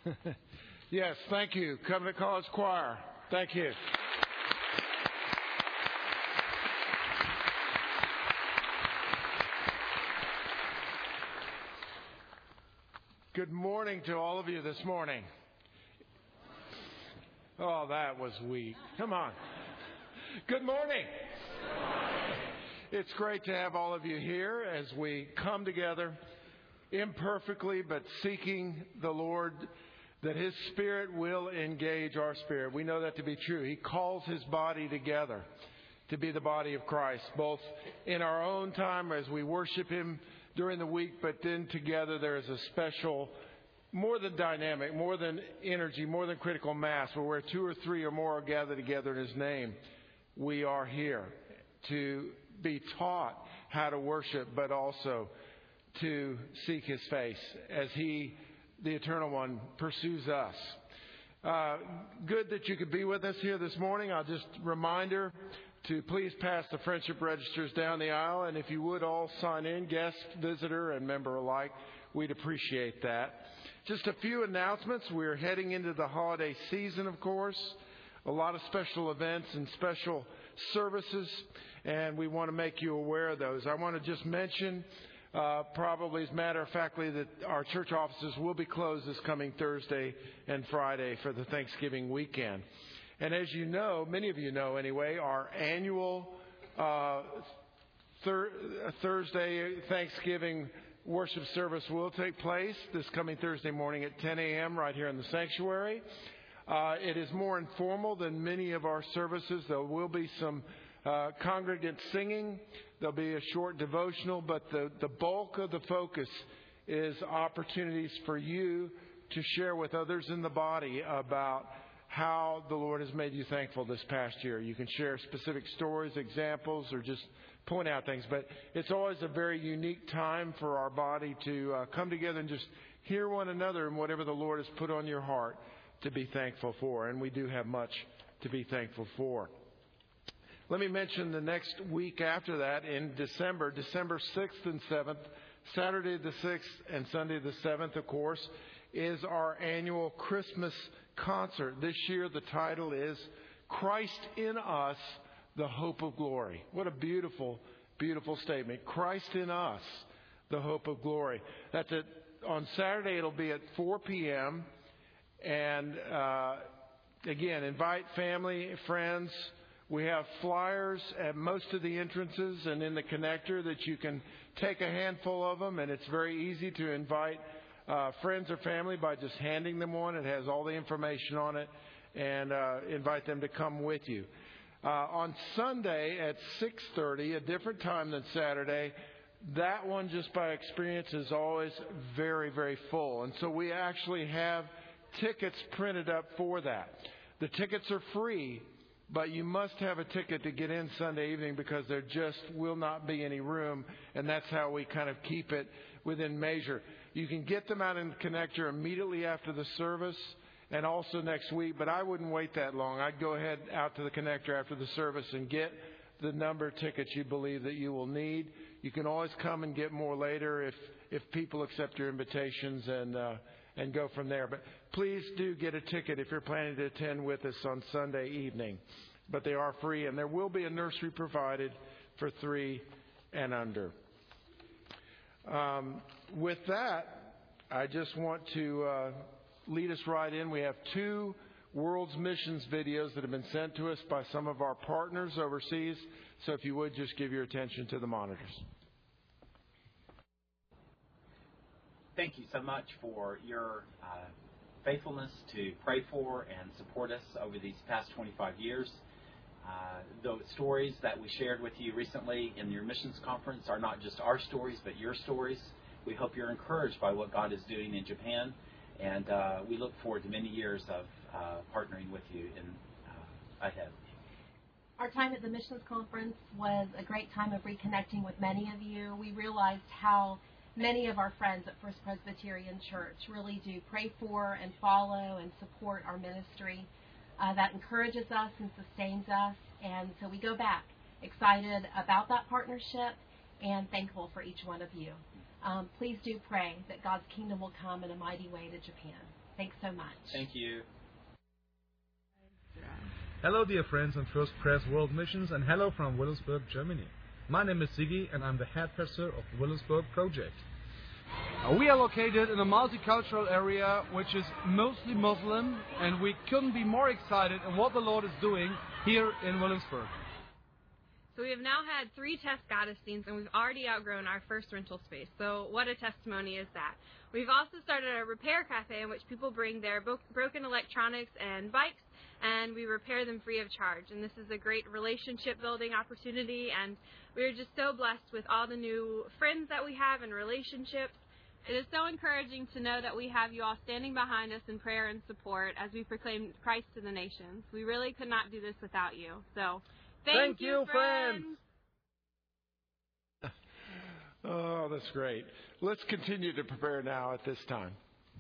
Yes, thank you. Covenant College Choir. Thank you. Good morning to all of you this morning. Oh, that was weak. Come on. Good morning. It's great to have all of you here as we come together imperfectly, but seeking the Lord, that His Spirit will engage our spirit. We know that to be true. He calls His body together to be the body of Christ, both in our own time as we worship Him during the week, but then together there is a special, more than dynamic, more than energy, more than critical mass, where two or three or more are gathered together in His name. We are here to be taught how to worship, but also to seek His face as He, the Eternal One, pursues us. Good that you could be with us here this morning. I'll just reminder to please pass the friendship registers down the aisle, and if you would all sign in, guest, visitor, and member alike, we'd appreciate that. Just a few announcements. We're heading into the holiday season, of course. A lot of special events and special services, and we want to make you aware of those. I want to just mention, probably as a matter of factly, that our church offices will be closed this coming Thursday and Friday for the Thanksgiving weekend. And as you know, many of you know anyway, our annual Thursday Thanksgiving worship service will take place this coming Thursday morning at 10 a.m. right here in the sanctuary. It is more informal than many of our services. There will be some congregant singing. There'll be a short devotional, but the bulk of the focus is opportunities for you to share with others in the body about how the Lord has made you thankful this past year. You can share specific stories, examples, or just point out things. But it's always a very unique time for our body to come together and just hear one another and whatever the Lord has put on your heart to be thankful for. And we do have much to be thankful for. Let me mention the next week after that in December 6th and 7th, Saturday the 6th and Sunday the 7th, of course, is our annual Christmas concert. This year the title is Christ in Us, the Hope of Glory. What a beautiful, beautiful statement. Christ in us, the hope of glory. That's it. On Saturday it'll be at 4 p.m. And again, invite family, friends. We have flyers at most of the entrances and in the connector that you can take a handful of them, and it's very easy to invite friends or family by just handing them one. It has all the information on it, and invite them to come with you. On Sunday at 6:30, a different time than Saturday, that one just by experience is always very, very full. And so we actually have tickets printed up for that. The tickets are free, but you must have a ticket to get in Sunday evening because there just will not be any room, and that's how we kind of keep it within measure. You can get them out in the connector immediately after the service and also next week, but I wouldn't wait that long. I'd go ahead out to the connector after the service and get the number of tickets you believe that you will need. You can always come and get more later if people accept your invitations and go from there. But please do get a ticket if you're planning to attend with us on Sunday evening. But they are free, and there will be a nursery provided for 3 and under. With that, I just want to lead us right in. We have 2 World's Missions videos that have been sent to us by some of our partners overseas. So if you would, just give your attention to the monitors. Thank you so much for your faithfulness to pray for and support us over these past 25 years. The stories that we shared with you recently in your missions conference are not just our stories, but your stories. We hope you're encouraged by what God is doing in Japan, and we look forward to many years of partnering with you ahead. Our time at the missions conference was a great time of reconnecting with many of you. We realized how many of our friends at First Presbyterian Church really do pray for and follow and support our ministry. That encourages us and sustains us, and so we go back excited about that partnership and thankful for each one of you. Please do pray that God's kingdom will come in a mighty way to Japan. Thanks so much. Thank you. Hello, dear friends on First Pres World Missions, and hello from Wilhelmsburg, Germany. My name is Sigi, and I'm the head pastor of Wilhelmsburg Project. We are located in a multicultural area which is mostly Muslim, and we couldn't be more excited in what the Lord is doing here in Wilhelmsburg. So we have now had 3 test Gottesdiensts, and we've already outgrown our first rental space. So what a testimony is that. We've also started a repair cafe in which people bring their broken electronics and bikes, and we repair them free of charge. And this is a great relationship building opportunity, and we're just so blessed with all the new friends that we have and relationships. It is so encouraging to know that we have you all standing behind us in prayer and support as we proclaim Christ to the nations. We really could not do this without you. So thank you, friends. Oh, that's great. Let's continue to prepare now at this time.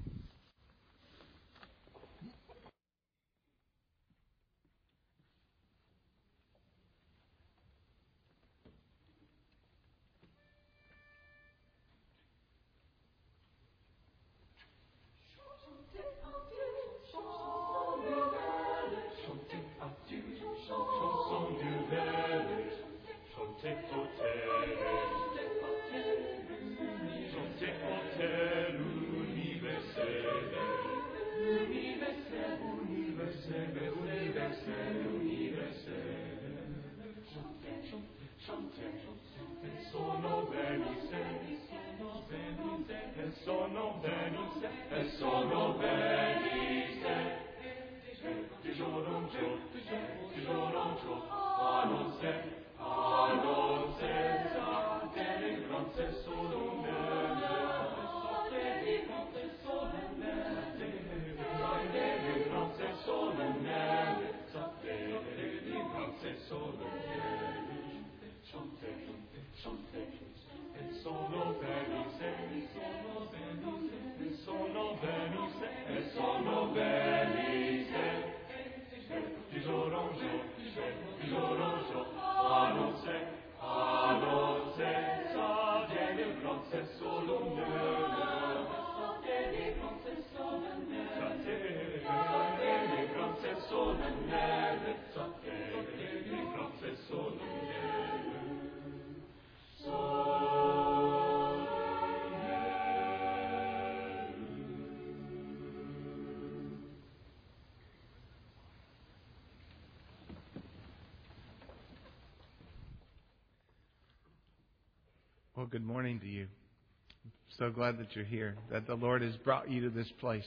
Well, good morning to you. I'm so glad that you're here, that the Lord has brought you to this place.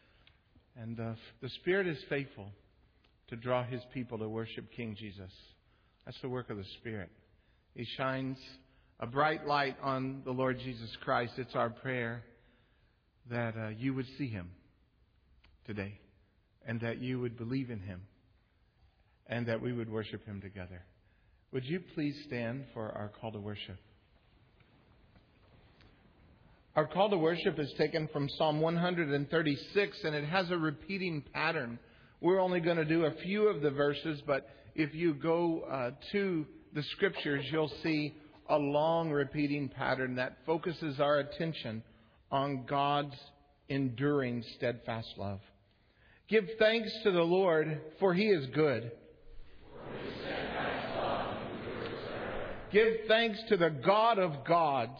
And the Spirit is faithful to draw His people to worship King Jesus. That's the work of the Spirit. He shines a bright light on the Lord Jesus Christ. It's our prayer that you would see Him today, and that you would believe in Him, and that we would worship Him together. Would you please stand for our call to worship? Our call to worship is taken from Psalm 136, and it has a repeating pattern. We're only going to do a few of the verses, but if you go to the Scriptures, you'll see a long repeating pattern that focuses our attention on God's enduring, steadfast love. Give thanks to the Lord, for He is good. Give thanks to the God of gods.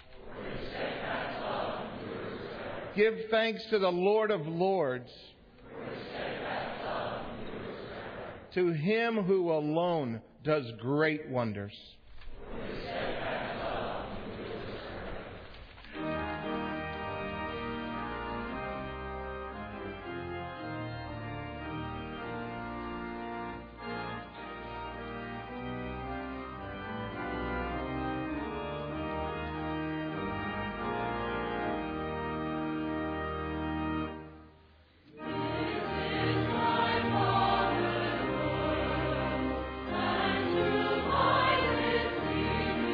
Give thanks to the Lord of lords. To Him who alone does great wonders. Thank you.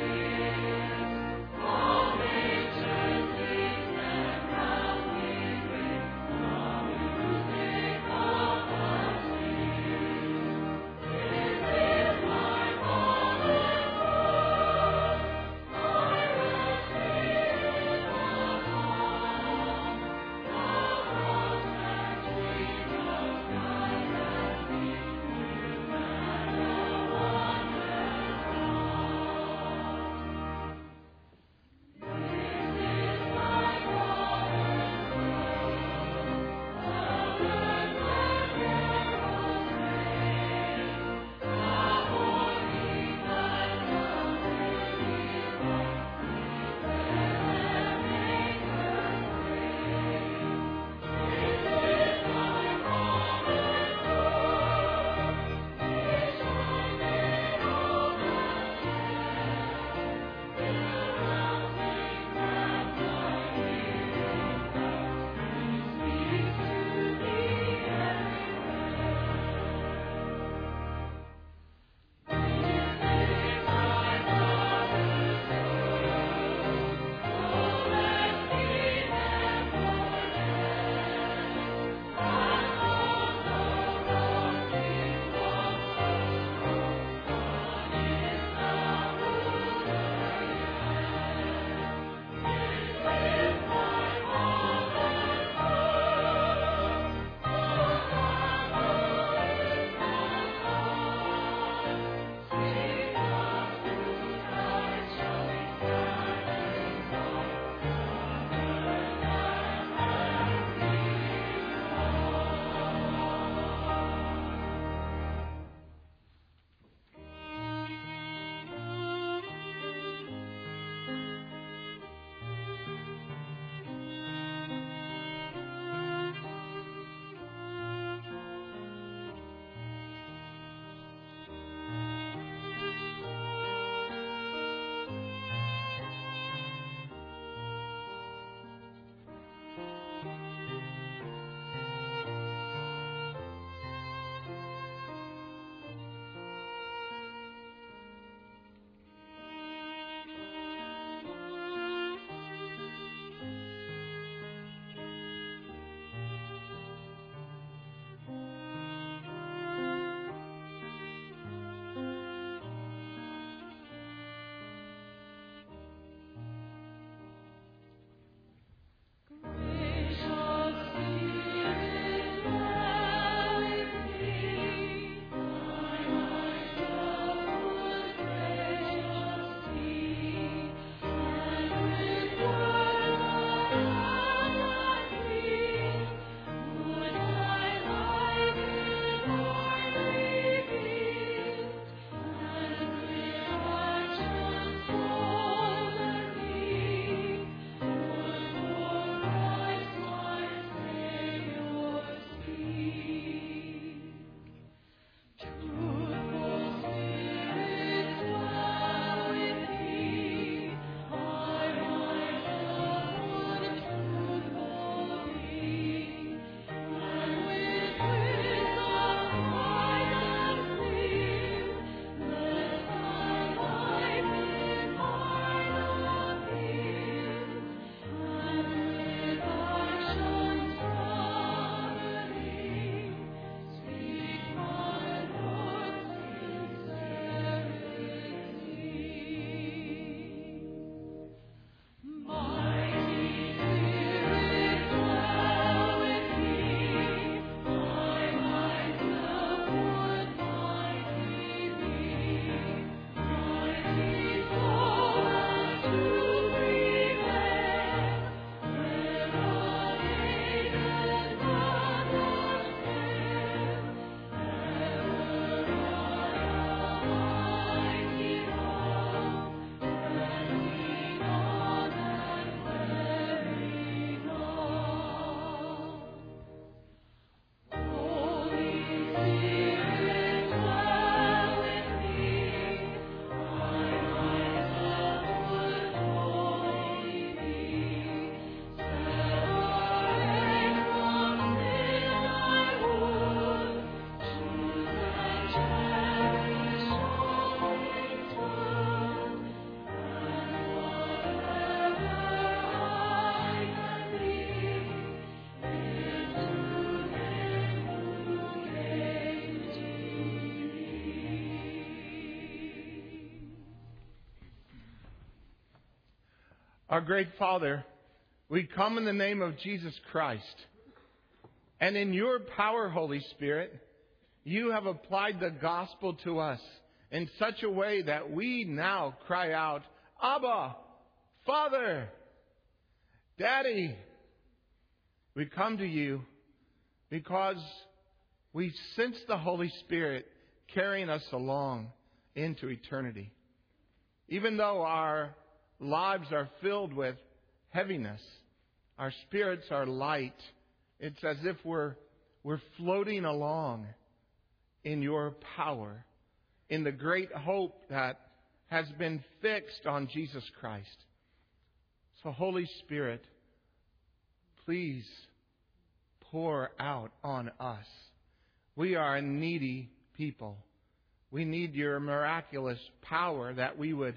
Our great Father, we come in the name of Jesus Christ. And in your power, Holy Spirit, you have applied the gospel to us in such a way that we now cry out, Abba, Father, Daddy. We come to you because we sense the Holy Spirit carrying us along into eternity. Even though our lives are filled with heaviness, our spirits are light. It's as if we're floating along in your power, in the great hope that has been fixed on Jesus Christ. So, Holy Spirit, please pour out on us. We are a needy people. We need your miraculous power that we would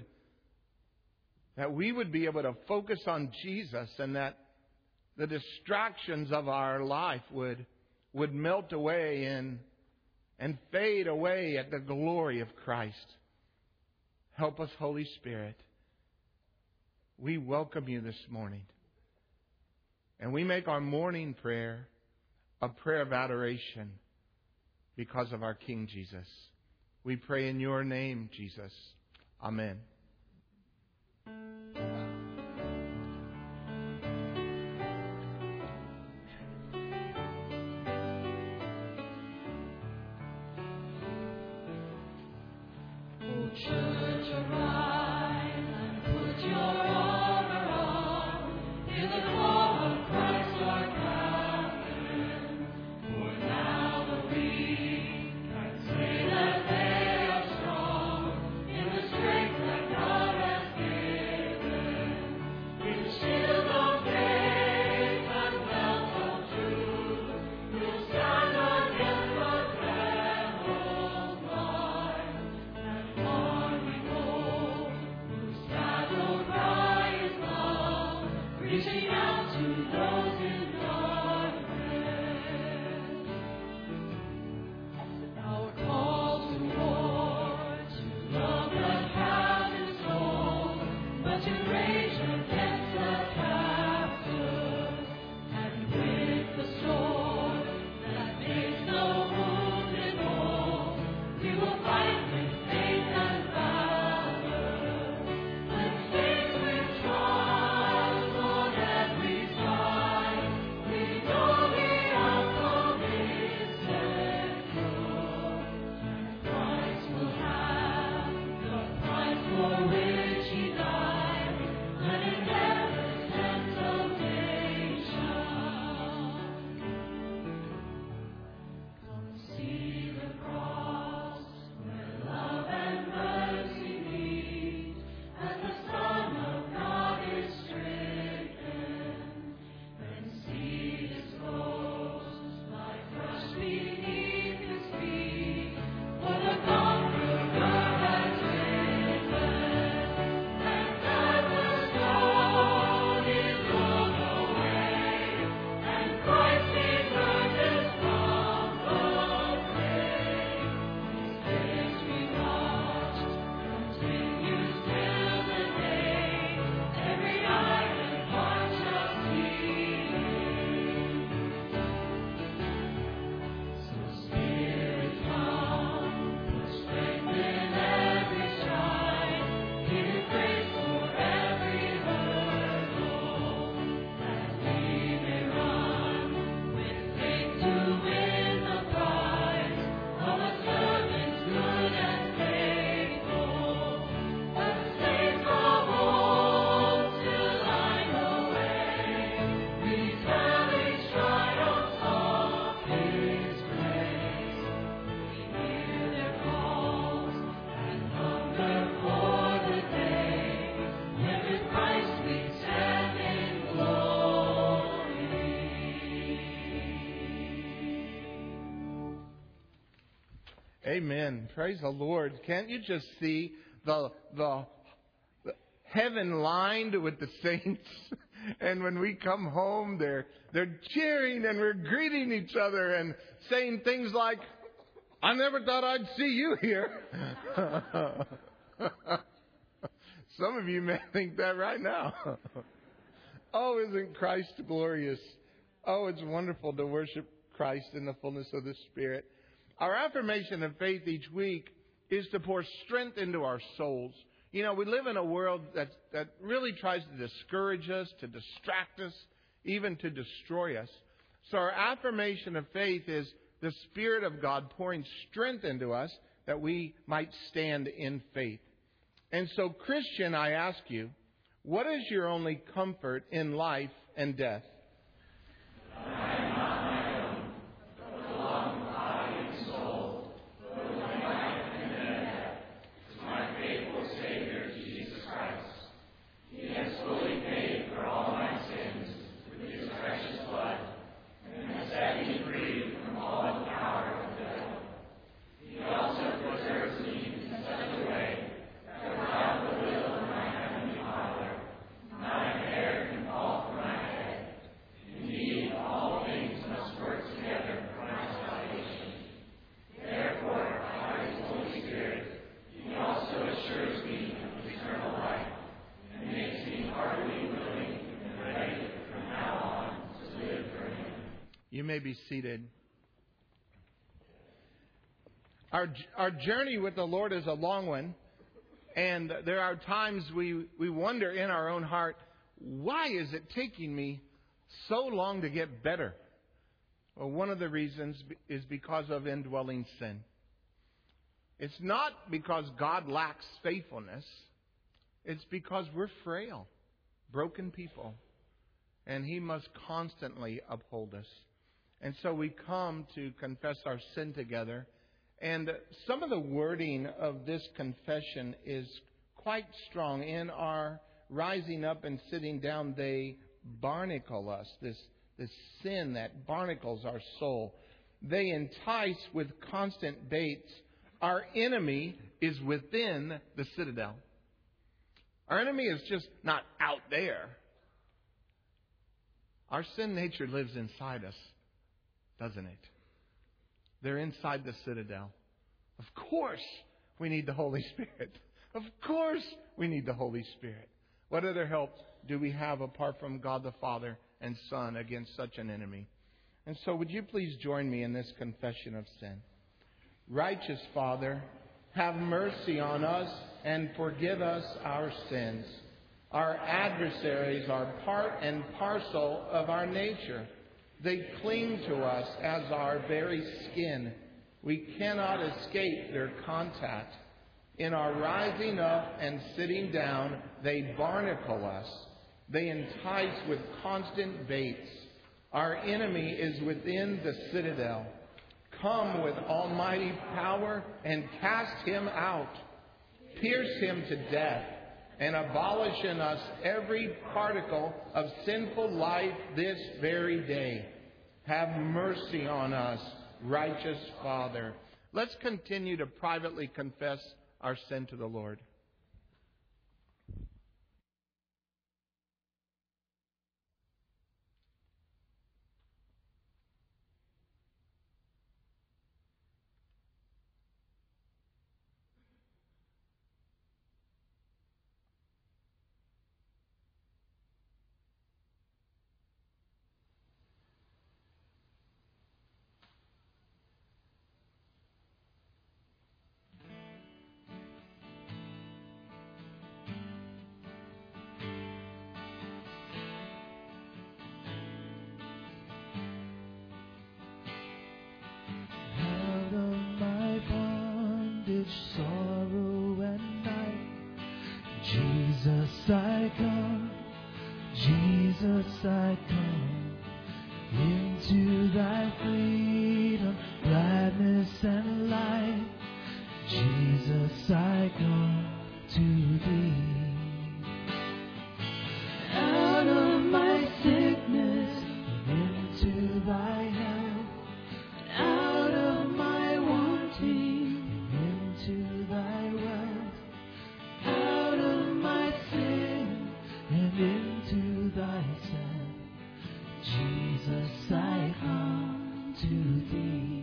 be able to focus on Jesus, and that the distractions of our life would melt away and fade away at the glory of Christ. Help us, Holy Spirit. We welcome you this morning. And we make our morning prayer a prayer of adoration because of our King Jesus. We pray in your name, Jesus. Amen. Church, arise and put your armor on. In the call of Christ our captain. For now the weak can say that they are strong in the strength that God has given. In the shield of faith and belt of truth, we'll stand against the devil's lie. And on we go, whose battle cry is love, reaching out to those in darkness. Our call to war, to love the captive soul, but to rage against the captive, and with the sword that makes the wounded whole, we will fight with faith and valor. When faced with trials on every side, we know the outcome is secure. And Christ will have the prize for which He died, when it never sent temptation. Come see the cross, where love and mercy meet, as the Son of God is stricken. Then see His foes lie crushed beneath His feet, for the Conqueror has risen. And death stone is rolled away, and Christ emerges from the grave. His victory march continues till the day every eye and heart shall see Him. So Spirit come, put strength in every stride, give His grace for every hurdle, that we may run with faith to win the prize of a servant good and faithful. As the saints go home till I know way, retelling triumphs of His grace. We hear their calls and hunger for the day when with Christ we stand in glory. Amen. Praise the Lord. Can't you just see the heaven lined with the saints? And when we come home, they're cheering and we're greeting each other and saying things like, I never thought I'd see you here. Some of you may think that right now. Oh, isn't Christ glorious? Oh, it's wonderful to worship Christ in the fullness of the Spirit. Our affirmation of faith each week is to pour strength into our souls. You know, we live in a world that really tries to discourage us, to distract us, even to destroy us. So our affirmation of faith is the Spirit of God pouring strength into us that we might stand in faith. And so, Christian, I ask you, what is your only comfort in life and death? You may be seated. Our journey with the Lord is a long one, and there are times we wonder in our own heart, why is it taking me so long to get better? Well, one of the reasons is because of indwelling sin. It's not because God lacks faithfulness. It's because we're frail, broken people, and He must constantly uphold us. And so we come to confess our sin together. And some of the wording of this confession is quite strong. In our rising up and sitting down, they barnacle us. This sin that barnacles our soul. They entice with constant baits. Our enemy is within the citadel. Our enemy is just not out there. Our sin nature lives inside us. Doesn't it? They're inside the citadel. Of course, we need the Holy Spirit. Of course, we need the Holy Spirit. What other help do we have apart from God the Father and Son against such an enemy? And so would you please join me in this confession of sin? Righteous Father, have mercy on us and forgive us our sins. Our adversaries are part and parcel of our nature. They cling to us as our very skin. We cannot escape their contact. In our rising up and sitting down, they barnacle us. They entice with constant baits. Our enemy is within the citadel. Come with almighty power and cast him out. Pierce him to death and abolish in us every particle of sinful life this very day. Have mercy on us, righteous Father. Let's continue to privately confess our sin to the Lord. I come, Jesus, I come into thy freedom, gladness and light. Jesus, I come to thee. Out of my sickness and into thy health, out of my wanting and into thy wealth, out of my sin and into thyself. Jesus, I come to thee.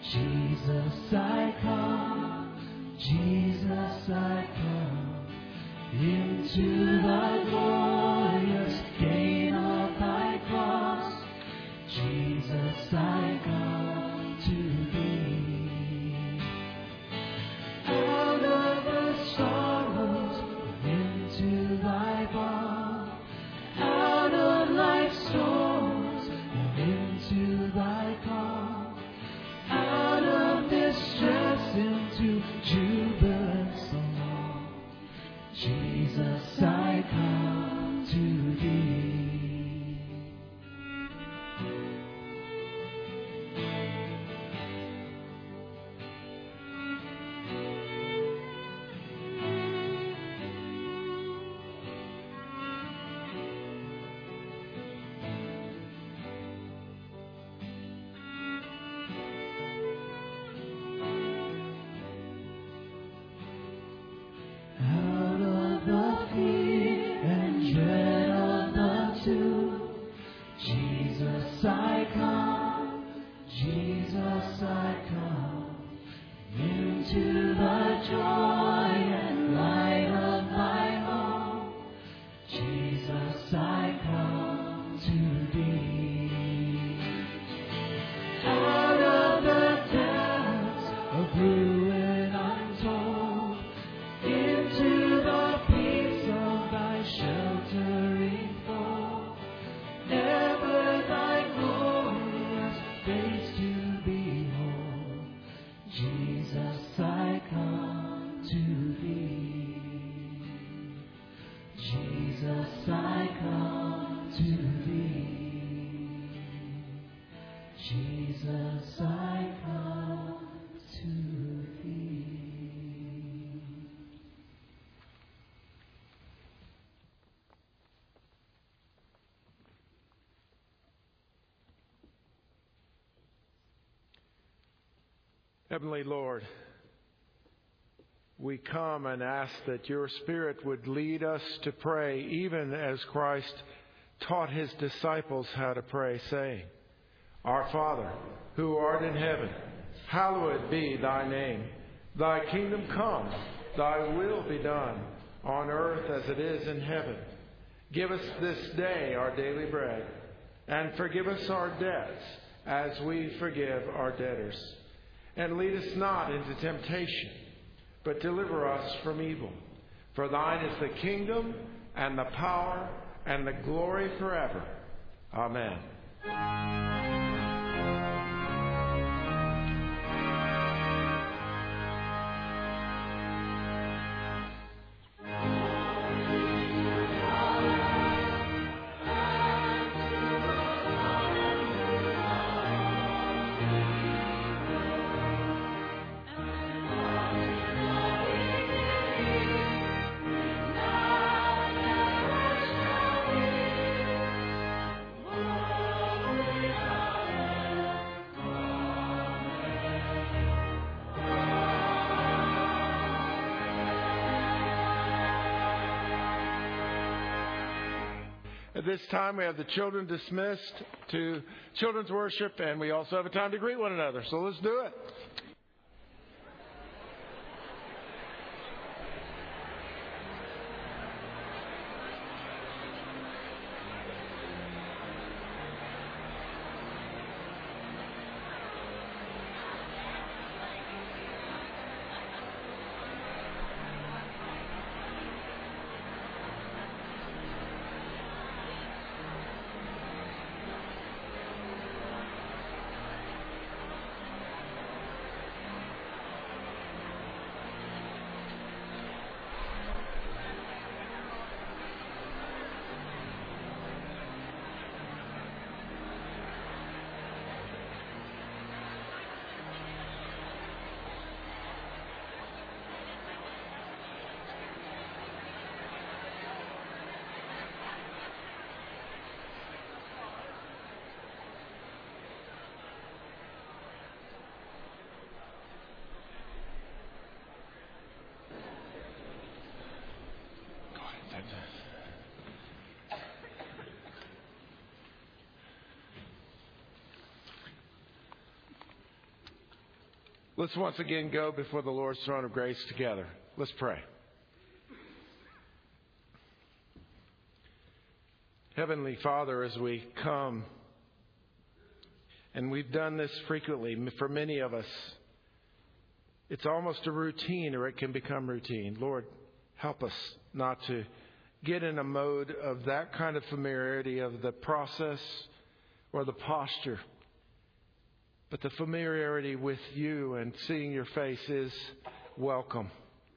Jesus, I come. Jesus, I come into the glorious gain of thy cross. Jesus, I come to thee. Out of the sorrows into thy balm, out of life's storms and into thy calm, out of distress into jubilant song. Jesus, I come to thee. Out of the fear and dread of the tomb, Jesus, I come. Jesus, I come into the joy and light of thy home. Jesus, I come to thee. Out of the depths of ruin untold, into the peace of thy sheltering fold, ever thy glorious face to behold. Jesus, I come to thee. Jesus, I come to thee. Jesus, I come to thee. Heavenly Lord, we come and ask that your Spirit would lead us to pray, even as Christ taught his disciples how to pray, saying, Our Father, who art in heaven, hallowed be thy name. Thy kingdom come, thy will be done, on earth as it is in heaven. Give us this day our daily bread, and forgive us our debts as we forgive our debtors. And lead us not into temptation, but deliver us from evil. For thine is the kingdom, and the power, and the glory forever. Amen. At this time, we have the children dismissed to children's worship, and we also have a time to greet one another. So let's do it. Let's once again go before the Lord's throne of grace together. Let's pray. Heavenly Father, as we come, and we've done this frequently for many of us, it's almost a routine, or it can become routine. Lord, help us not to get in a mode of that kind of familiarity of the process or the posture. But the familiarity with you and seeing your face is welcome.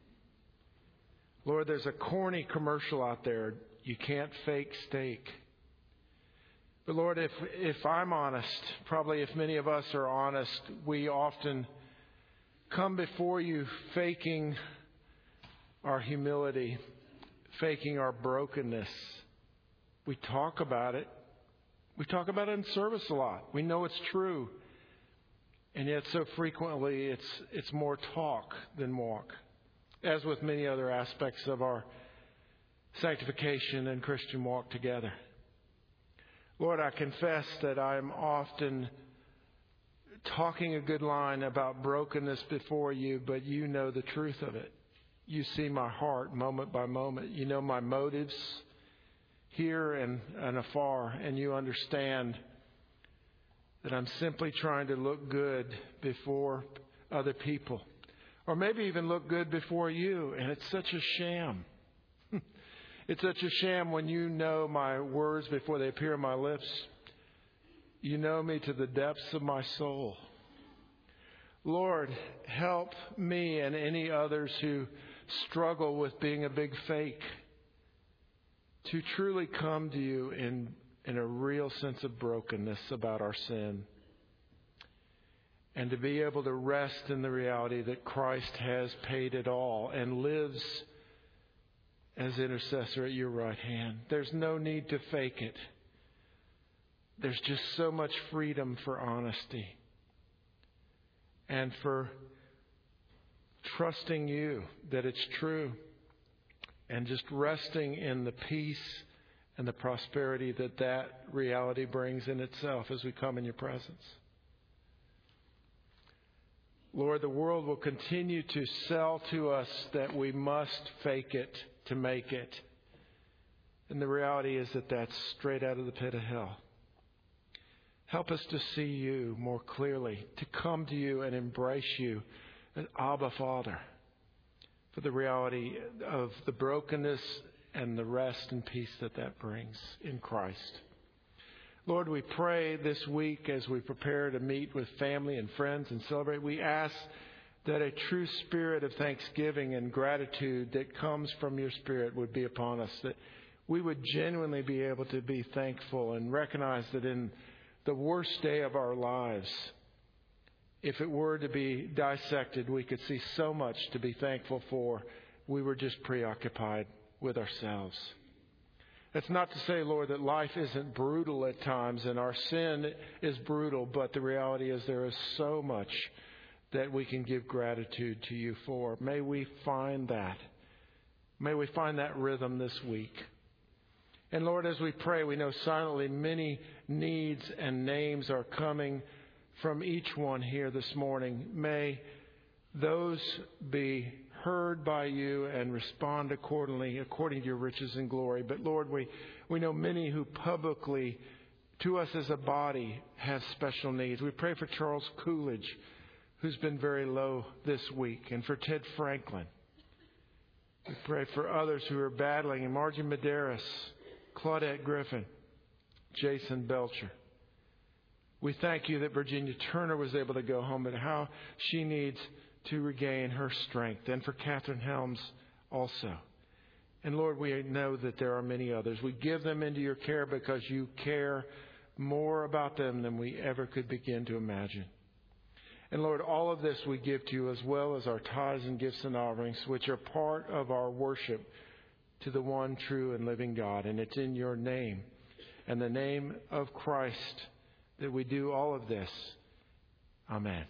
Lord, there's a corny commercial out there. You can't fake steak. But Lord, if I'm honest, probably if many of us are honest, we often come before you faking our humility, faking our brokenness. We talk about it. We talk about it in service a lot. We know it's true. And yet so frequently it's more talk than walk, as with many other aspects of our sanctification and Christian walk together. Lord, I confess that I'm often talking a good line about brokenness before you, but you know the truth of it. You see my heart moment by moment. You know my motives here and afar, and you understand that I'm simply trying to look good before other people, or maybe even look good before you, and it's such a sham. It's such a sham when you know my words before they appear on my lips. You know me to the depths of my soul. Lord, help me and any others who struggle with being a big fake to truly come to you in a real sense of brokenness about our sin, and to be able to rest in the reality that Christ has paid it all and lives as intercessor at your right hand. There's no need to fake it. There's just so much freedom for honesty and for trusting you that it's true, and just resting in the peace and the prosperity that reality brings in itself as we come in your presence. Lord, the world will continue to sell to us that we must fake it to make it. And the reality is that that's straight out of the pit of hell. Help us to see you more clearly, to come to you and embrace you as Abba Father, for the reality of the brokenness and the rest and peace that brings in Christ. Lord, we pray this week as we prepare to meet with family and friends and celebrate, we ask that a true spirit of thanksgiving and gratitude that comes from your Spirit would be upon us, that we would genuinely be able to be thankful and recognize that in the worst day of our lives, if it were to be dissected, we could see so much to be thankful for. We were just preoccupied with ourselves. That's not to say, Lord, that life isn't brutal at times and our sin is brutal, but the reality is there is so much that we can give gratitude to you for. May we find that. May we find that rhythm this week. And Lord, as we pray, we know silently many needs and names are coming from each one here this morning. May those be heard by you and respond accordingly, according to your riches and glory. But Lord, we know many who publicly, to us as a body, have special needs. We pray for Charles Coolidge, who's been very low this week, and for Ted Franklin. We pray for others who are battling, and Margie Medeiros, Claudette Griffin, Jason Belcher. We thank you that Virginia Turner was able to go home, and how she needs to regain her strength. And for Catherine Helms also. And Lord, we know that there are many others. We give them into your care because you care more about them than we ever could begin to imagine. And Lord, all of this we give to you, as well as our tithes and gifts and offerings, which are part of our worship to the one true and living God. And it's in your name and the name of Christ that we do all of this. Amen.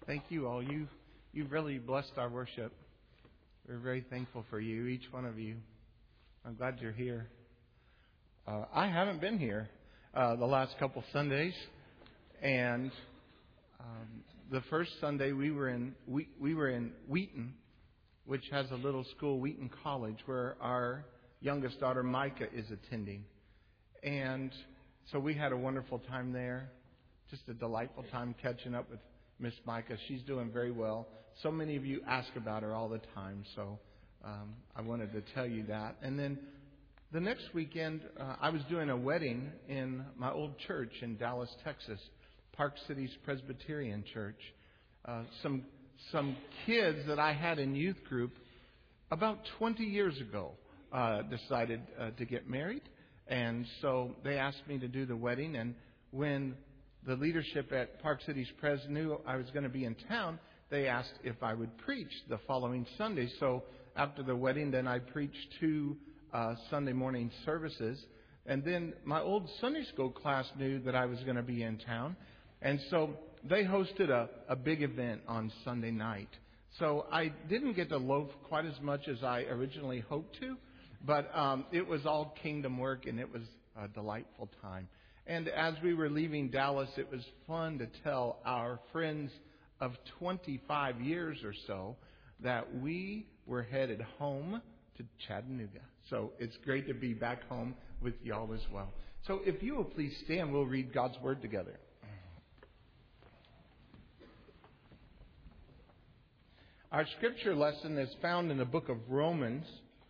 Thank you all. You've really blessed our worship. We're very thankful for you, each one of you. I'm glad you're here. I haven't been here the last couple Sundays, and the first Sunday we were in Wheaton, which has a little school, Wheaton College, where our youngest daughter Micah is attending, and so we had a wonderful time there. Just a delightful time catching up with Miss Micah. She's doing very well. So many of you ask about her all the time, so I wanted to tell you that. And then the next weekend, I was doing a wedding in my old church in Dallas, Texas, Park Cities Presbyterian Church. Some kids that I had in youth group about 20 years ago decided to get married, and so they asked me to do the wedding. And when the leadership at Park Cities Pres knew I was going to be in town, they asked if I would preach the following Sunday. So after the wedding, then I preached 2 Sunday morning services. And then my old Sunday school class knew that I was going to be in town. And so they hosted a big event on Sunday night. So I didn't get to loaf quite as much as I originally hoped to. But it was all kingdom work, and it was a delightful time. And as we were leaving Dallas, it was fun to tell our friends of 25 years or so that we were headed home to Chattanooga. So it's great to be back home with y'all as well. So if you will please stand, we'll read God's Word together. Our scripture lesson is found in the book of Romans.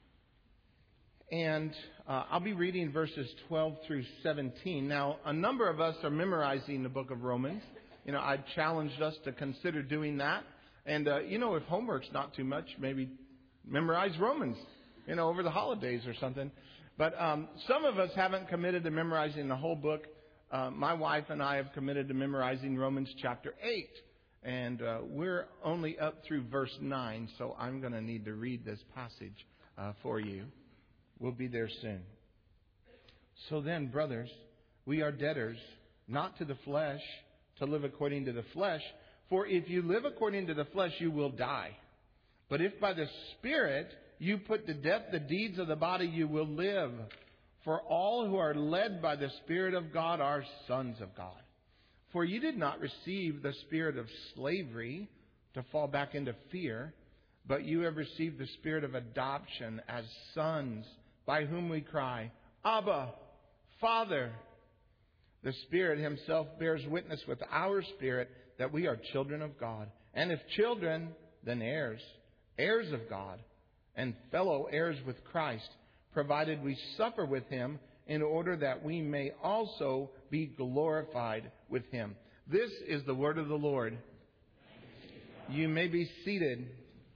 And I'll be reading verses 12 through 17. Now, a number of us are memorizing the book of Romans. You know, I challenged us to consider doing that. And, if homework's not too much, maybe memorize Romans, over the holidays or something. But some of us haven't committed to memorizing the whole book. My wife and I have committed to memorizing Romans chapter 8. And we're only up through verse 9, so I'm going to need to read this passage for you. We'll be there soon. So then, brothers, we are debtors, not to the flesh, to live according to the flesh. For if you live according to the flesh, you will die. But if by the Spirit you put to death the deeds of the body, you will live. For all who are led by the Spirit of God are sons of God. For you did not receive the spirit of slavery to fall back into fear, but you have received the spirit of adoption as sons, by whom we cry, Abba, Father. The Spirit Himself bears witness with our spirit that we are children of God. And if children, then heirs, heirs of God, and fellow heirs with Christ, provided we suffer with Him, in order that we may also be glorified with Him. This is the word of the Lord. You may be seated.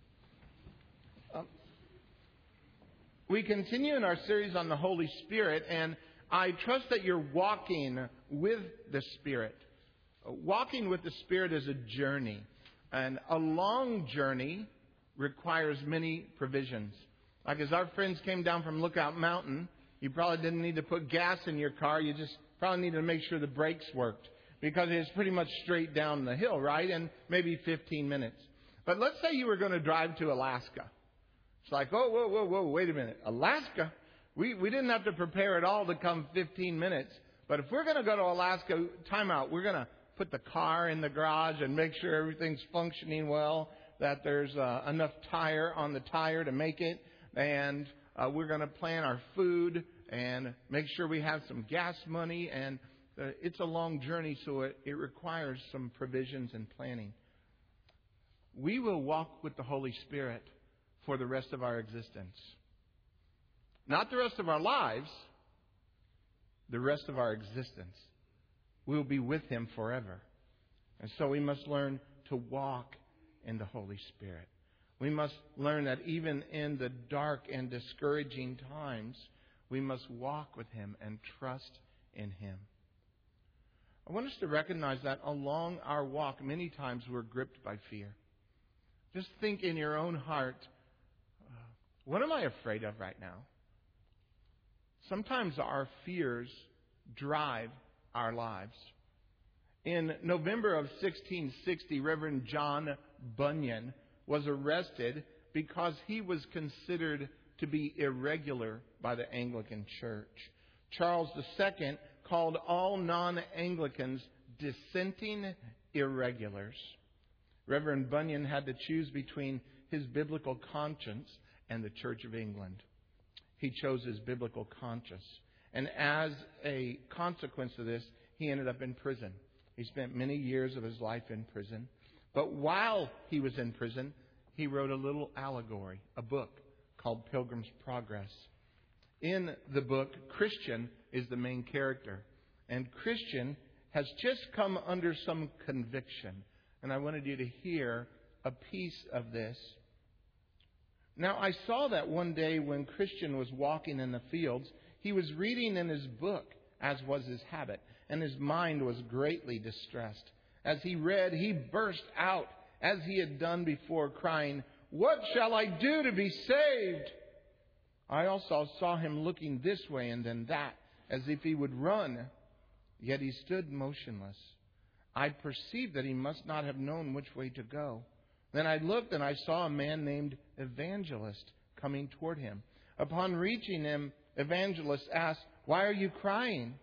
We continue in our series on the Holy Spirit, and I trust that you're walking with the Spirit. Walking with the Spirit is a journey, and a long journey requires many provisions. Like as our friends came down from Lookout Mountain, you probably didn't need to put gas in your car. You just probably needed to make sure the brakes worked, because it's pretty much straight down the hill, right? And maybe 15 minutes. But let's say you were going to drive to Alaska. It's like, whoa, wait a minute. Alaska? We didn't have to prepare at all to come 15 minutes. But if we're going to go to Alaska, time out. We're going to put the car in the garage and make sure everything's functioning well, that there's enough tire on the tire to make it. And we're going to plan our food and make sure we have some gas money. And it's a long journey, so it requires some provisions and planning. We will walk with the Holy Spirit for the rest of our existence. Not the rest of our lives, the rest of our existence. We will be with Him forever. And so we must learn to walk in the Holy Spirit. We must learn that even in the dark and discouraging times, we must walk with Him and trust in Him. I want us to recognize that along our walk, many times we're gripped by fear. Just think in your own heart, what am I afraid of right now? Sometimes our fears drive our lives. In November of 1660, Reverend John Bunyan was arrested because he was considered to be irregular by the Anglican Church. Charles II called all non-Anglicans dissenting irregulars. Reverend Bunyan had to choose between his biblical conscience and the Church of England. He chose his biblical conscience. And as a consequence of this, he ended up in prison. He spent many years of his life in prison. But while he was in prison, he wrote a little allegory, a book called Pilgrim's Progress. In the book, Christian is the main character. And Christian has just come under some conviction. And I wanted you to hear a piece of this. Now, I saw that one day when Christian was walking in the fields, he was reading in his book, as was his habit, and his mind was greatly distressed. As he read, he burst out, as he had done before, crying, "What shall I do to be saved?" I also saw him looking this way and then that, as if he would run. Yet he stood motionless. I perceived that he must not have known which way to go. Then I looked and I saw a man named Evangelist coming toward him. Upon reaching him, Evangelist asked, "Why are you crying?"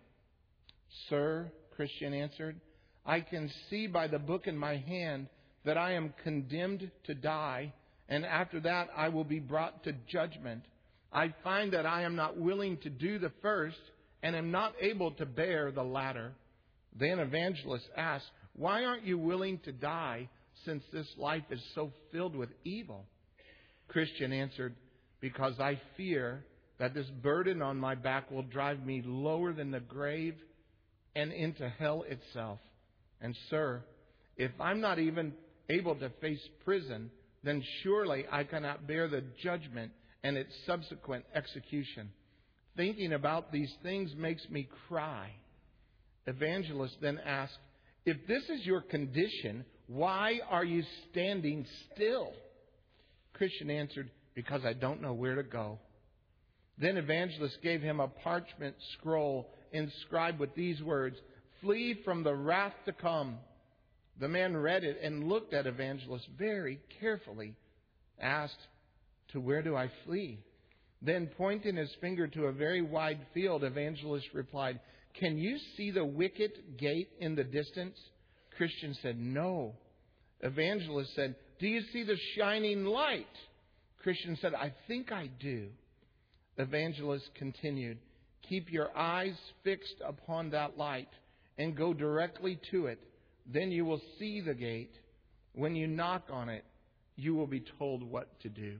"Sir," Christian answered, "I can see by the book in my hand that I am condemned to die, and after that I will be brought to judgment. I find that I am not willing to do the first, and am not able to bear the latter." Then Evangelist asked, "Why aren't you willing to die, since this life is so filled with evil?" Christian answered, "Because I fear that this burden on my back will drive me lower than the grave and into hell itself. And sir, if I'm not even able to face prison, then surely I cannot bear the judgment and its subsequent execution. Thinking about these things makes me cry." Evangelist then asked, "If this is your condition, why are you standing still?" Christian answered, "Because I don't know where to go." Then Evangelist gave him a parchment scroll inscribed with these words, "Flee from the wrath to come." The man read it and looked at Evangelist very carefully, asked, "To where do I flee?" Then pointing his finger to a very wide field, Evangelist replied, "Can you see the wicket gate in the distance?" Christian said, "No." Evangelist said, "Do you see the shining light?" Christian said, "I think I do." Evangelist continued, "Keep your eyes fixed upon that light and go directly to it. Then you will see the gate. When you knock on it, you will be told what to do."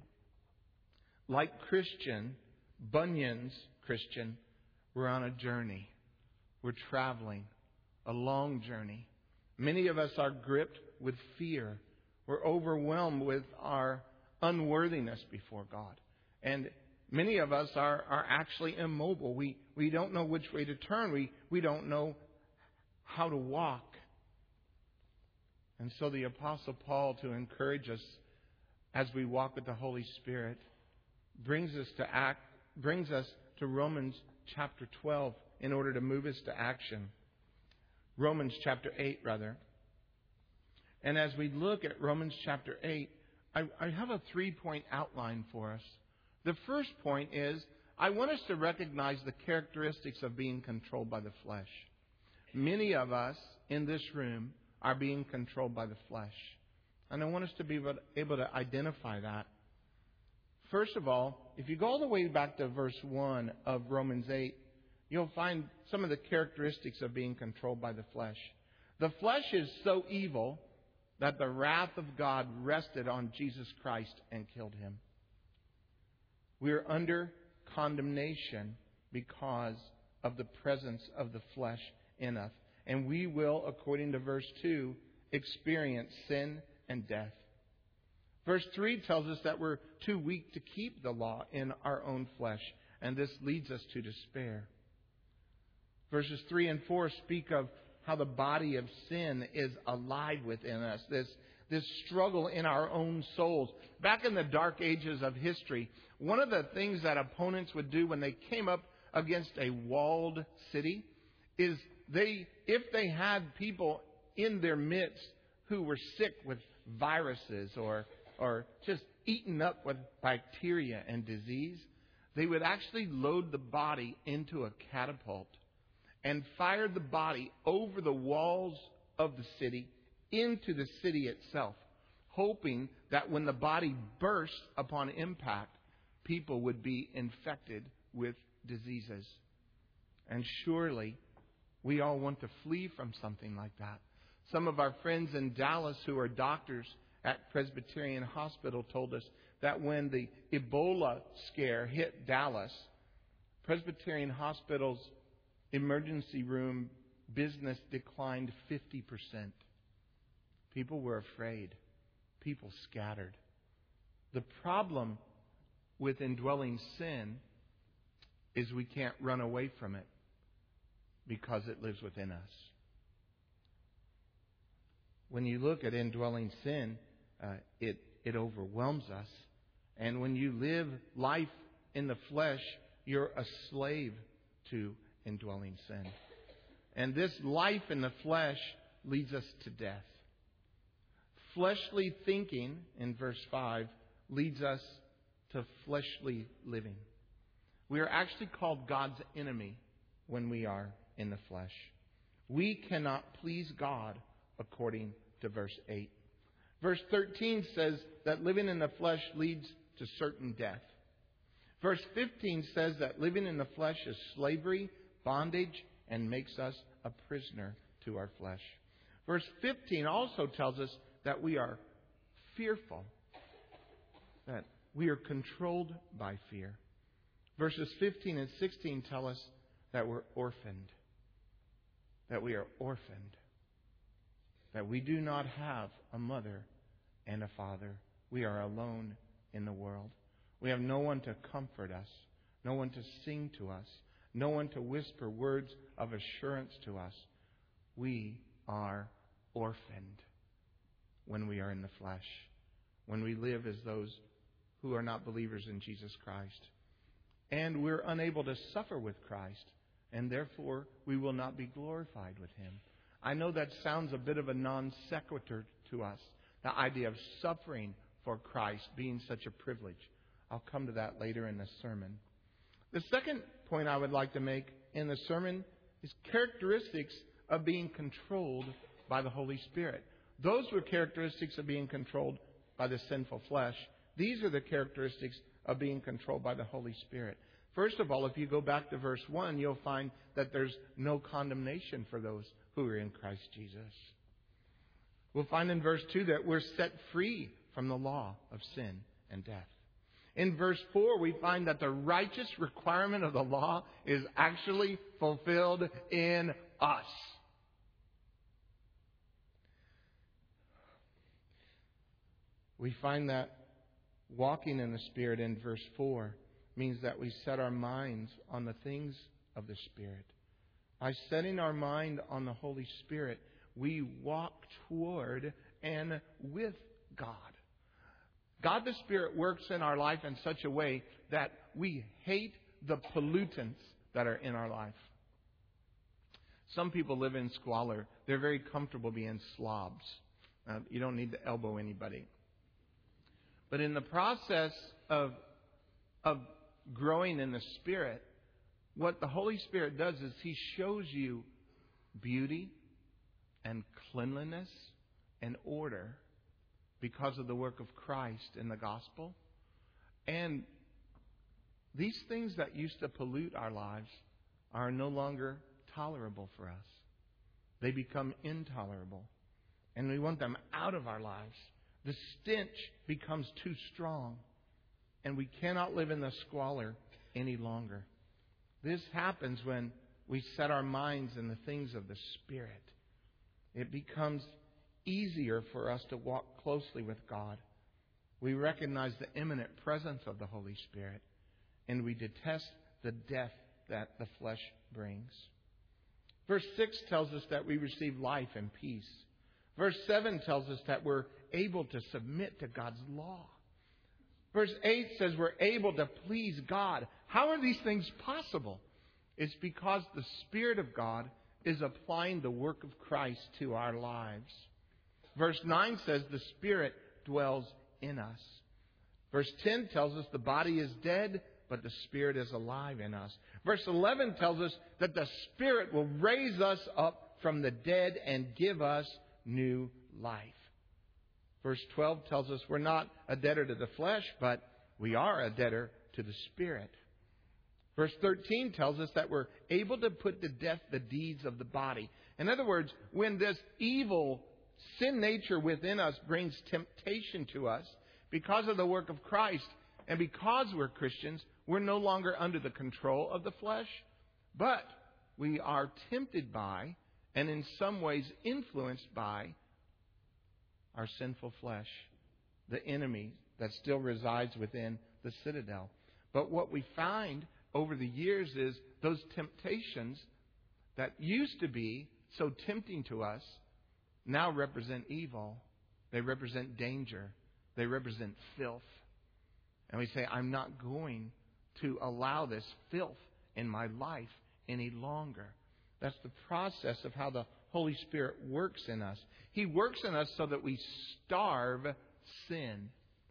Like Christian, Bunyan's Christian, we're on a journey. We're traveling a long journey. Many of us are gripped with fear. We're overwhelmed with our unworthiness before God. And many of us are actually immobile. We don't know which way to turn. We don't know how to walk. And so the Apostle Paul, to encourage us as we walk with the Holy Spirit, brings us to Romans chapter 12 in order to move us to action. Romans chapter 8, rather. And as we look at Romans chapter 8, I have a 3-point outline for us. The first point is, I want us to recognize the characteristics of being controlled by the flesh. Many of us in this room are being controlled by the flesh. And I want us to be able to identify that. First of all, if you go all the way back to verse 1 of Romans 8, you'll find some of the characteristics of being controlled by the flesh. The flesh is so evil that the wrath of God rested on Jesus Christ and killed him. We are under condemnation because of the presence of the flesh in us. And we will, according to verse 2, experience sin and death. Verse 3 tells us that we're too weak to keep the law in our own flesh, and this leads us to despair. Verses 3 and 4 speak of how the body of sin is alive within us, this struggle in our own souls. Back in the dark ages of history, one of the things that opponents would do when they came up against a walled city is if they had people in their midst who were sick with viruses or just eaten up with bacteria and disease, they would actually load the body into a catapult and fire the body over the walls of the city into the city itself, hoping that when the body burst upon impact, people would be infected with diseases. And surely we all want to flee from something like that. Some of our friends in Dallas who are doctors at Presbyterian Hospital told us that when the Ebola scare hit Dallas, Presbyterian Hospital's emergency room business declined 50%. People were afraid. People scattered. The problem with indwelling sin is we can't run away from it because it lives within us. When you look at indwelling sin, it overwhelms us. And when you live life in the flesh, you're a slave to indwelling sin. And this life in the flesh leads us to death. Fleshly thinking, in verse 5, leads us to fleshly living. We are actually called God's enemy when we are in the flesh. We cannot please God, according to verse 8. Verse 13 says that living in the flesh leads to certain death. Verse 15 says that living in the flesh is slavery, bondage, and makes us a prisoner to our flesh. Verse 15 also tells us that we are fearful, that we are controlled by fear. Verses 15 and 16 tell us that we're orphaned, that we are orphaned, that we do not have a mother and a father. We are alone in the world. We have no one to comfort us, no one to sing to us, no one to whisper words of assurance to us. We are orphaned when we are in the flesh, when we live as those who are not believers in Jesus Christ. And we're unable to suffer with Christ, and therefore we will not be glorified with Him. I know that sounds a bit of a non sequitur to us, the idea of suffering for Christ being such a privilege. I'll come to that later in the sermon. The second point I would like to make in the sermon is characteristics of being controlled by the Holy Spirit. Those were characteristics of being controlled by the sinful flesh. These are the characteristics of being controlled by the Holy Spirit. First of all, if you go back to verse 1, you'll find that there's no condemnation for those who are in Christ Jesus. We'll find in verse 2 that we're set free from the law of sin and death. In verse 4, we find that the righteous requirement of the law is actually fulfilled in us. We find that walking in the Spirit in verse 4 means that we set our minds on the things of the Spirit. By setting our mind on the Holy Spirit, we walk toward and with God. God the Spirit works in our life in such a way that we hate the pollutants that are in our life. Some people live in squalor. They're very comfortable being slobs. You don't need to elbow anybody. But in the process of growing in the Spirit, what the Holy Spirit does is He shows you beauty and cleanliness and order because of the work of Christ in the gospel. And these things that used to pollute our lives are no longer tolerable for us. They become intolerable. And we want them out of our lives. The stench becomes too strong. And we cannot live in the squalor any longer. This happens when we set our minds in the things of the Spirit. It becomes easier for us to walk closely with God. We recognize the imminent presence of the Holy Spirit, and we detest the death that the flesh brings. Verse 6 tells us that we receive life and peace. Verse 7 tells us that we're able to submit to God's law. Verse 8 says we're able to please God. How are these things possible? It's because the Spirit of God is applying the work of Christ to our lives. Verse 9 says the Spirit dwells in us. Verse 10 tells us the body is dead, but the Spirit is alive in us. Verse 11 tells us that the Spirit will raise us up from the dead and give us new life. Verse 12 tells us we're not a debtor to the flesh, but we are a debtor to the Spirit. Verse 13 tells us that we're able to put to death the deeds of the body. In other words, when this evil sin nature within us brings temptation to us, because of the work of Christ and because we're Christians, we're no longer under the control of the flesh, but we are tempted by and in some ways influenced by our sinful flesh, the enemy that still resides within the citadel. But what we find over the years is those temptations that used to be so tempting to us now represent evil. They represent danger. They represent filth. And we say, I'm not going to allow this filth in my life any longer. That's the process of how the Holy Spirit works in us. He works in us so that we starve sin.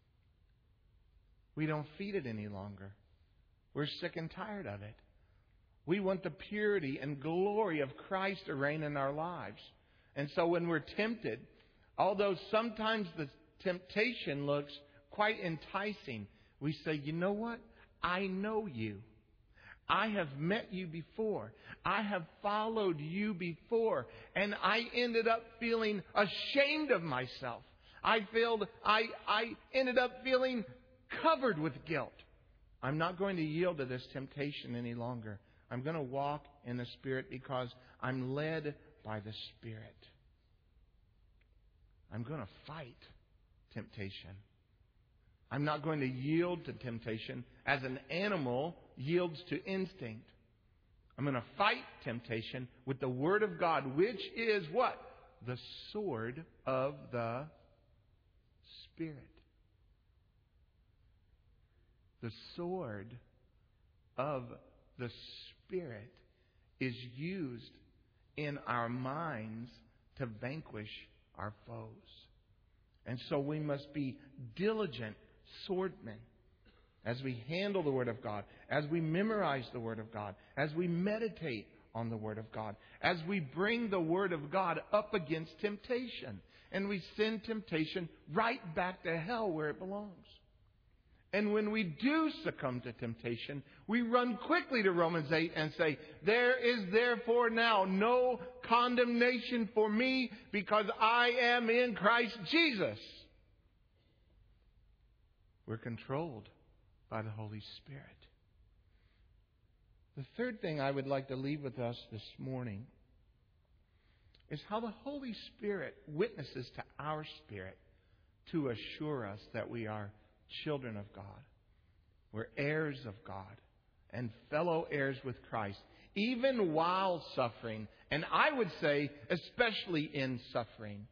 We don't feed it any longer. We're sick and tired of it. We want the purity and glory of Christ to reign in our lives. And so when we're tempted, although sometimes the temptation looks quite enticing, we say, you know what? I know you. I have met you before. I have followed you before. And I ended up feeling ashamed of myself. I ended up feeling covered with guilt. I'm not going to yield to this temptation any longer. I'm going to walk in the Spirit because I'm led by the Spirit. I'm going to fight temptation. I'm not going to yield to temptation as an animal yields to instinct. I'm going to fight temptation with the Word of God, which is what? The sword of the Spirit. The sword of the Spirit is used in our minds to vanquish our foes. And so we must be diligent swordmen as we handle the Word of God, as we memorize the Word of God, as we meditate on the Word of God, as we bring the Word of God up against temptation. And we send temptation right back to hell where it belongs. And when we do succumb to temptation, we run quickly to Romans 8 and say, there is therefore now no condemnation for me because I am in Christ Jesus. We're controlled by the Holy Spirit. The third thing I would like to leave with us this morning is how the Holy Spirit witnesses to our spirit to assure us that we are children of God. We're heirs of God and fellow heirs with Christ, even while suffering. And I would say, especially in suffering.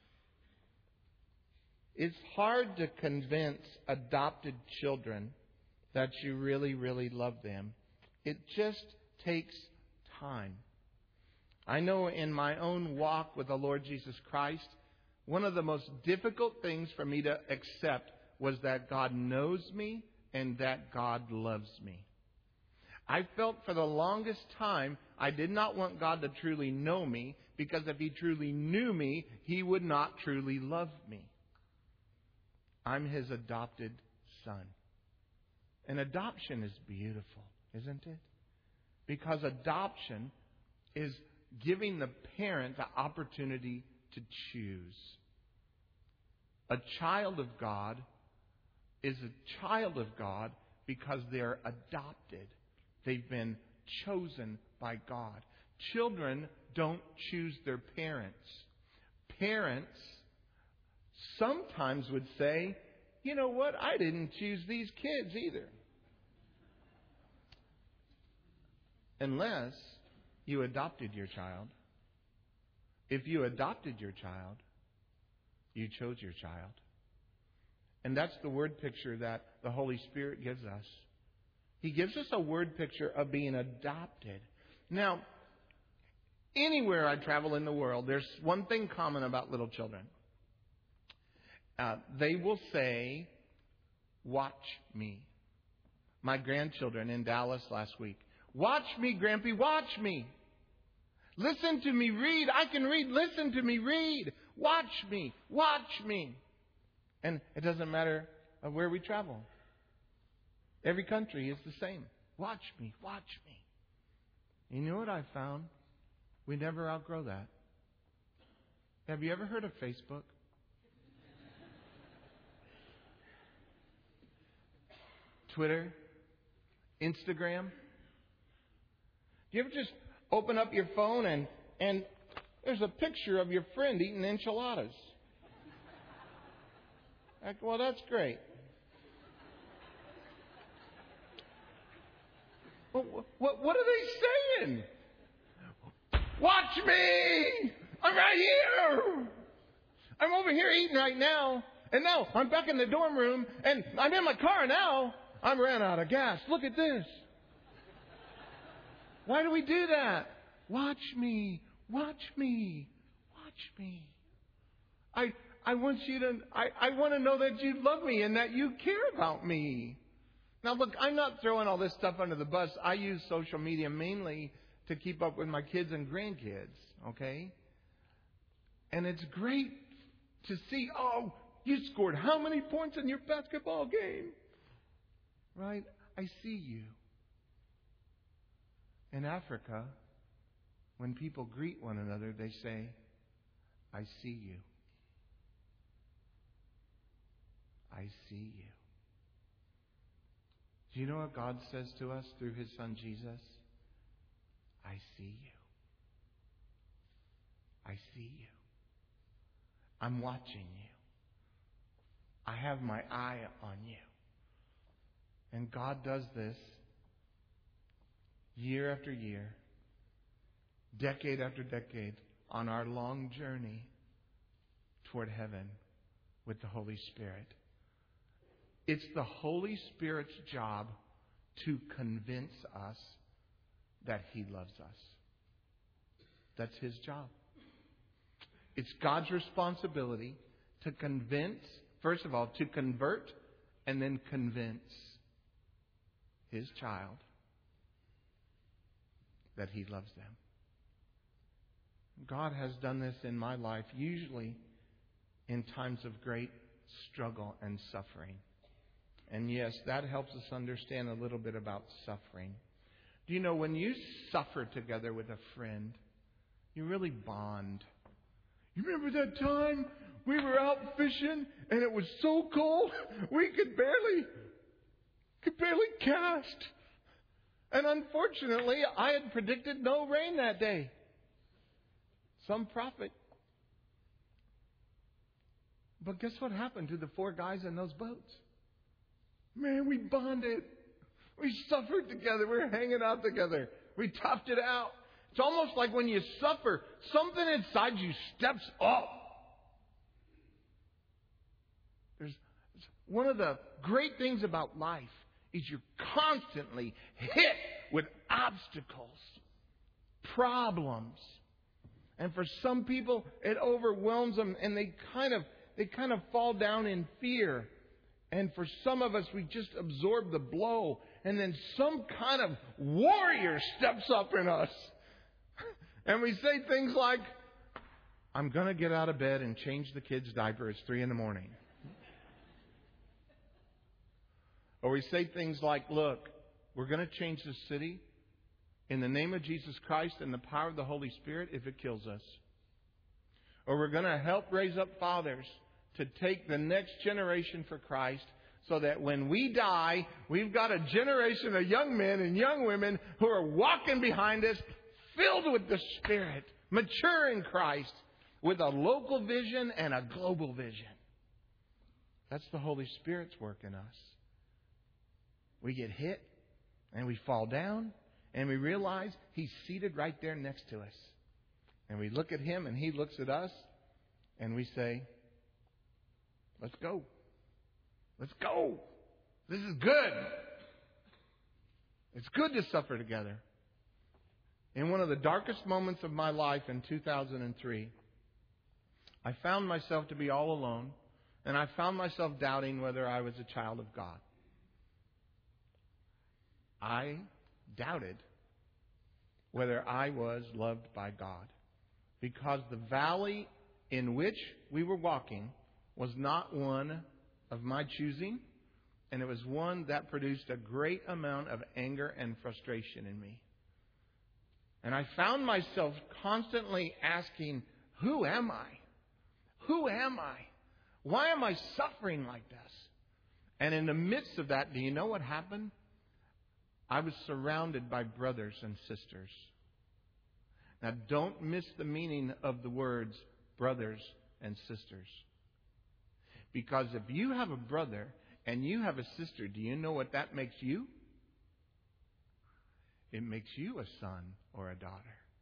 It's hard to convince adopted children that you really, really love them. It just takes time. I know in my own walk with the Lord Jesus Christ, one of the most difficult things for me to accept was that God knows me and that God loves me. I felt for the longest time I did not want God to truly know me, because if He truly knew me, He would not truly love me. I'm His adopted son. And adoption is beautiful, isn't it? Because adoption is giving the parent the opportunity to choose. A child of God is a child of God because they're adopted. They've been chosen by God. Children don't choose their parents. Parents sometimes would say, you know what, I didn't choose these kids either. Unless you adopted your child. If you adopted your child, you chose your child. And that's the word picture that the Holy Spirit gives us. He gives us a word picture of being adopted. Now, Anywhere I travel in the world, there's one thing common about little children. They will say, "Watch me." My grandchildren in Dallas last week. "Watch me, Grampy, watch me. Listen to me read. I can read. Listen to me read. Watch me, watch me." And it doesn't matter where we travel. Every country is the same. Watch me, watch me. You know what I found? We never outgrow that. Have you ever heard of Facebook? Twitter? Instagram? Do you ever just open up your phone and there's a picture of your friend eating enchiladas? Well, that's great. What are they saying? Watch me! I'm right here! I'm over here eating right now. And now I'm back in the dorm room and I'm in my car now. I'm ran out of gas. Look at this. Why do we do that? Watch me. Watch me. Watch me. I want to know that you love me and that you care about me. Now look, I'm not throwing all this stuff under the bus. I use social media mainly to keep up with my kids and grandkids, okay? And it's great to see, oh, you scored how many points in your basketball game? Right? I see you. In Africa, when people greet one another, they say, "I see you. I see you." Do you know what God says to us through His Son Jesus? I see you. I see you. I'm watching you. I have my eye on you. And God does this year after year, decade after decade, on our long journey toward heaven with the Holy Spirit. It's the Holy Spirit's job to convince us that He loves us. That's His job. It's God's responsibility to convince, first of all, to convert and then convince His child that He loves them. God has done this in my life, usually in times of great struggle and suffering. And yes, that helps us understand a little bit about suffering. Do you know, when you suffer together with a friend, you really bond. You remember that time we were out fishing and it was so cold we could barely cast. And unfortunately, I had predicted no rain that day. Some prophet. But guess what happened to the 4 guys in those boats? Man, we bonded. We suffered together. We were hanging out together. We toughed it out. It's almost like when you suffer, something inside you steps up. There's one of the great things about life is you're constantly hit with obstacles, problems. And for some people, it overwhelms them and they kind of fall down in fear. And for some of us, we just absorb the blow. And then some kind of warrior steps up in us. And we say things like, "I'm going to get out of bed and change the kid's diaper. It's 3 a.m. Or we say things like, "Look, we're going to change the city in the name of Jesus Christ and the power of the Holy Spirit if it kills us." Or we're going to help raise up fathers to take the next generation for Christ so that when we die, we've got a generation of young men and young women who are walking behind us, filled with the Spirit, mature in Christ, with a local vision and a global vision. That's the Holy Spirit's work in us. We get hit and we fall down and we realize He's seated right there next to us. And we look at Him and He looks at us and we say, "Let's go. Let's go. This is good. It's good to suffer together." In one of the darkest moments of my life in 2003, I found myself to be all alone, and I found myself doubting whether I was a child of God. I doubted whether I was loved by God, because the valley in which we were walking was not one of my choosing, and it was one that produced a great amount of anger and frustration in me. And I found myself constantly asking, who am I? Who am I? Why am I suffering like this? And in the midst of that, do you know what happened? I was surrounded by brothers and sisters. Now, don't miss the meaning of the words brothers and sisters. Because if you have a brother and you have a sister, do you know what that makes you? It makes you a son or a daughter.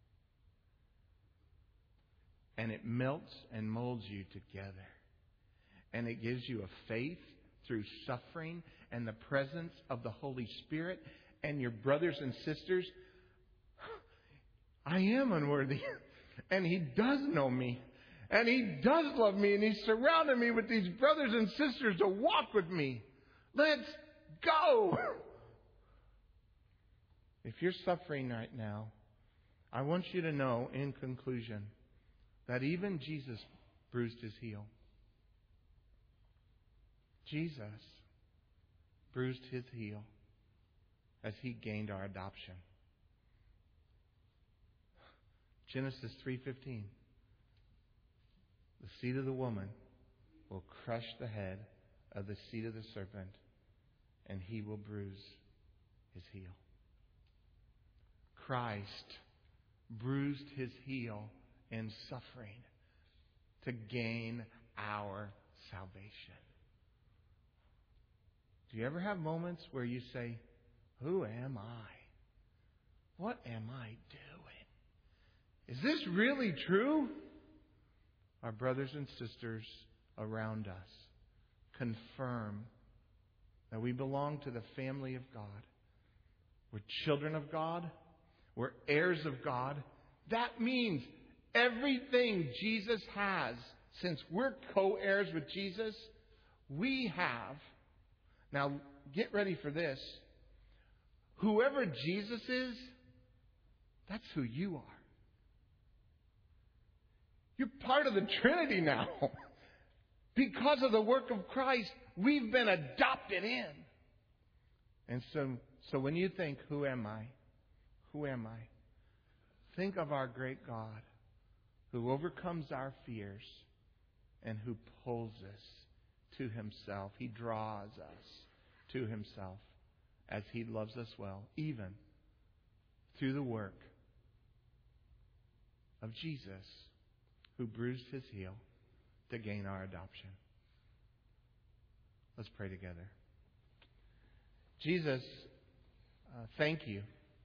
And it melts and molds you together. And it gives you a faith through suffering and the presence of the Holy Spirit. And your brothers and sisters, I am unworthy. And He does know me. And He does love me. And He's surrounded me with these brothers and sisters to walk with me. Let's go. If you're suffering right now, I want you to know in conclusion that even Jesus bruised His heel. Jesus bruised His heel as He gained our adoption. Genesis 3:15. The seed of the woman will crush the head of the seed of the serpent, and he will bruise his heel. Christ bruised His heel in suffering to gain our salvation. Do you ever have moments where you say, who am I? What am I doing? Is this really true? Our brothers and sisters around us confirm that we belong to the family of God. We're children of God. We're heirs of God. That means everything Jesus has, since we're co-heirs with Jesus, we have. Now, get ready for this. Whoever Jesus is, that's who you are. You're part of the Trinity now. Because of the work of Christ, we've been adopted in. And so when you think, who am I? Who am I? Think of our great God who overcomes our fears and who pulls us to Himself. He draws us to Himself as He loves us well, even through the work of Jesus, who bruised His heel to gain our adoption. Let's pray together. Jesus, thank You.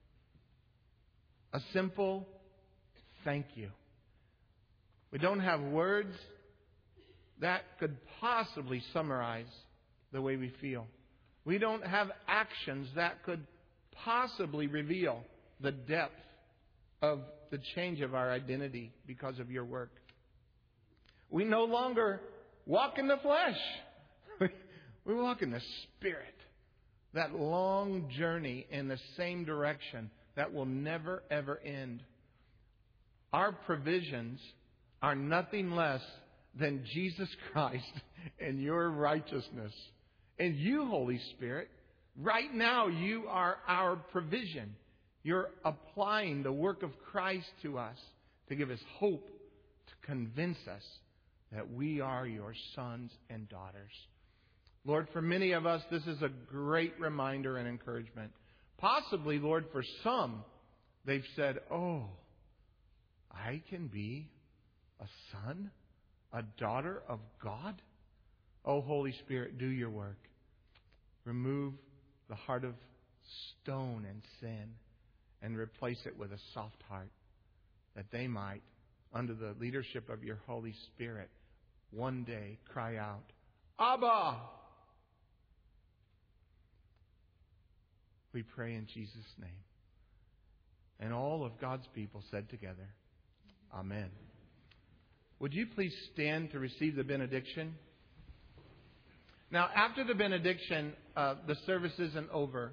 A simple thank you. We don't have words that could possibly summarize the way we feel. We don't have actions that could possibly reveal the depth of the change of our identity because of Your work. We no longer walk in the flesh. We walk in the Spirit. That long journey in the same direction that will never, ever end. Our provisions are nothing less than Jesus Christ and Your righteousness. And You, Holy Spirit, right now You are our provision. You're applying the work of Christ to us to give us hope, to convince us that we are Your sons and daughters. Lord, for many of us, this is a great reminder and encouragement. Possibly, Lord, for some, they've said, oh, I can be a son, a daughter of God? Oh, Holy Spirit, do Your work. Remove the heart of stone and sin and replace it with a soft heart, that they might, under the leadership of Your Holy Spirit, one day cry out, Abba! We pray in Jesus' name. And all of God's people said together, Amen. Would you please stand to receive the benediction? Now, after the benediction, the service isn't over.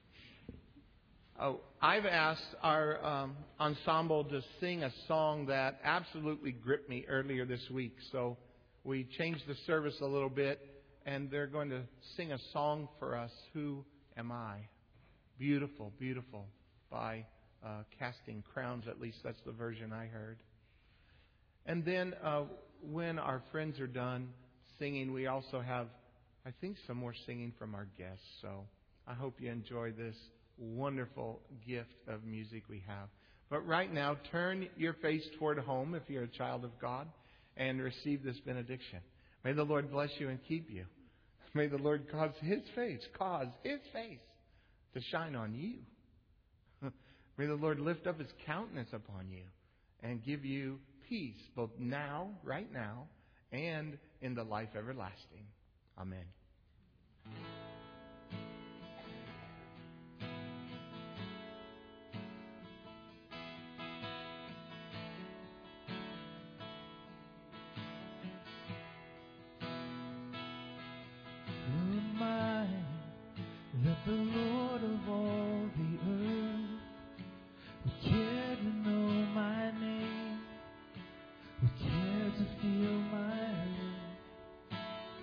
I've asked our ensemble to sing a song that absolutely gripped me earlier this week. So we changed the service a little bit, and they're going to sing a song for us, Who Am I? Beautiful, beautiful, by Casting Crowns. At least that's the version I heard. And then when our friends are done singing, we also have, I think, some more singing from our guests. So I hope you enjoy this wonderful gift of music we have. But right now, turn your face toward home if you're a child of God and receive this benediction. May the Lord bless you and keep you. May the Lord cause His face to shine on you. May the Lord lift up His countenance upon you and give you peace, both now, right now, and in the life everlasting. Amen. Who am I that the Lord of all the earth would care to know my name, would care to feel my hurt?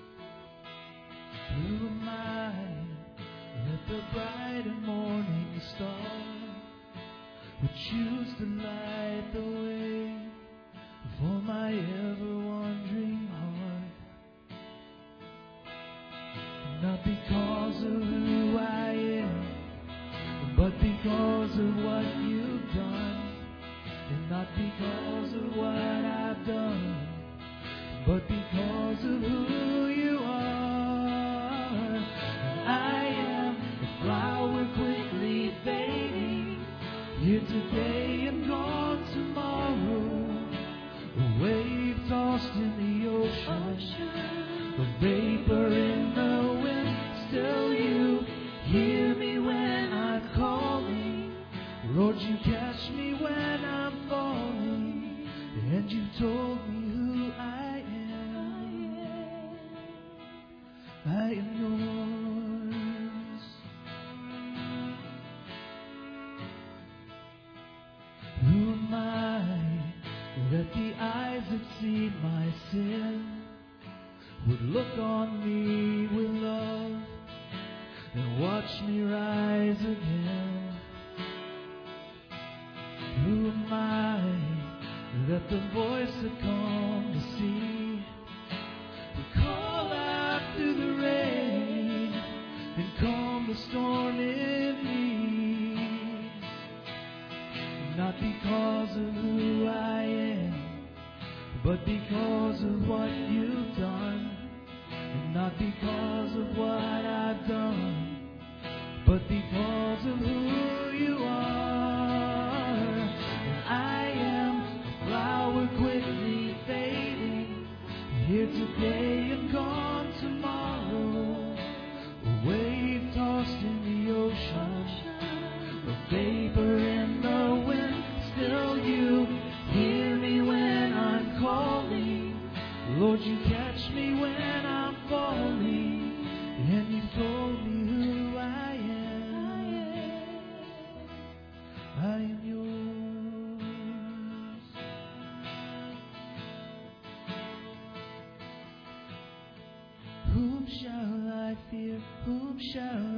Who am I that the bright and morning star would choose to light the way for my ever-wandering heart? Not because of who I am, but because of what you've done. And not because of what I've done, but because of who you are. And I am a flower quickly fading, here today and gone tomorrow. A wave tossed in the ocean, a vapor in the wind. Still you hear me when I'm calling. Lord, you catch me when I'm falling. And you told me who I am. I am yours. Who am I that the eyes that see my sin would look on me with love and watch me rise again? Who am I that the voice that calmed the sea would call out through the rain and calm the storm in me? Not because of who I am, but because of what you've done. And not because of what I've done, but because of who you are. And I am a flower quickly fading, here today and gone tomorrow. A wave tossed in the ocean, a vapor in the wind. Still you hear me when I'm calling. Lord, you catch me when I'm falling. And you told me who I am. I am yours. Whom shall I fear? Whom shall